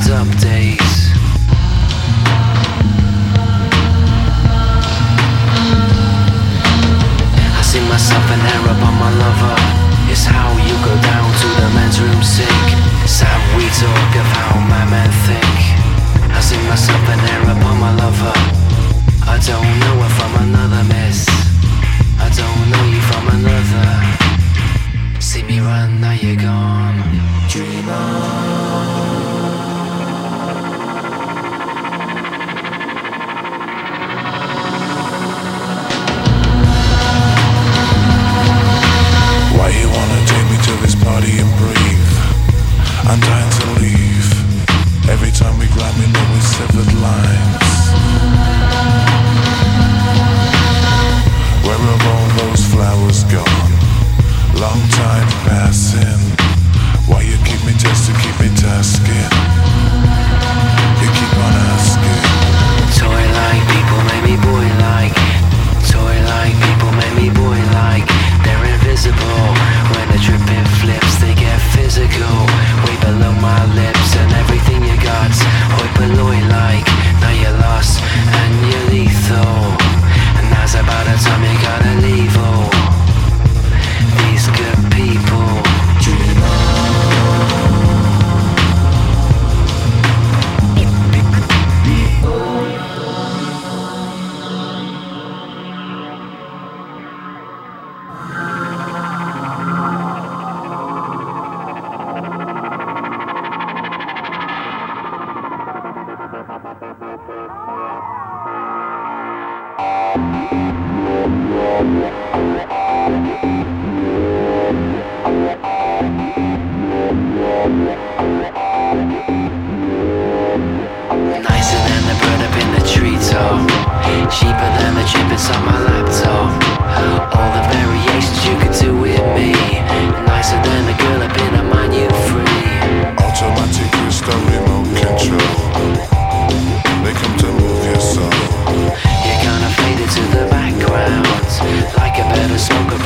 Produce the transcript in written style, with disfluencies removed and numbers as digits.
updates. I see myself an Arab on my lover. It's how you go down to the men's room sink. It's how we talk of how my men think. I see myself an Arab on my lover. I don't know her from another miss. I don't know you from another. See me run, now you're gone. Dream on. Why you wanna take me to this party and breathe? I'm dying to leave. Every time we grab me, know we severed lines. Where have all those flowers gone? Long time passing. Why you keep me testing, keep me tasking? You keep on asking. Toy like people make me boy like. Toy like people make me boy like. They're invisible. When the dripping flips, they get physical. Way below my lips and everything you got. Hoi polloi like. Now you're lost and you're lethal. And now's about the time you gotta leave. Oh, these good people. Dream nicer than the bird up in the treetop. Cheaper than the chip inside my laptop. All the variations you could do with me. Nicer than the girl up in a mind you free. Automatic crystal remote control. They come to move your soul. You're gonna fade into the background like a better smoker